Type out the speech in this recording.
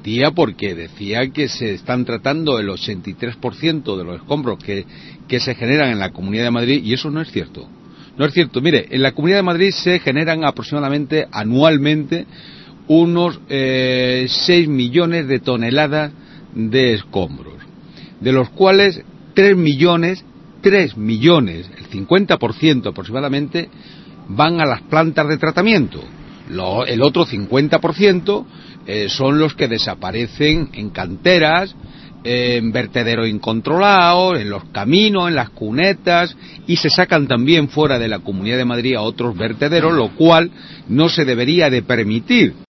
mentía porque decía que se están tratando el 83% de los escombros que se generan en la Comunidad de Madrid, y eso no es cierto. No es cierto. Mire, en la Comunidad de Madrid se generan aproximadamente anualmente unos 6 millones de toneladas de escombros, de los cuales 3 millones, el 50% aproximadamente, van a las plantas de tratamiento. El otro 50% son los que desaparecen en canteras, en vertederos incontrolados, en los caminos, en las cunetas, y se sacan también fuera de la Comunidad de Madrid a otros vertederos, lo cual no se debería de permitir.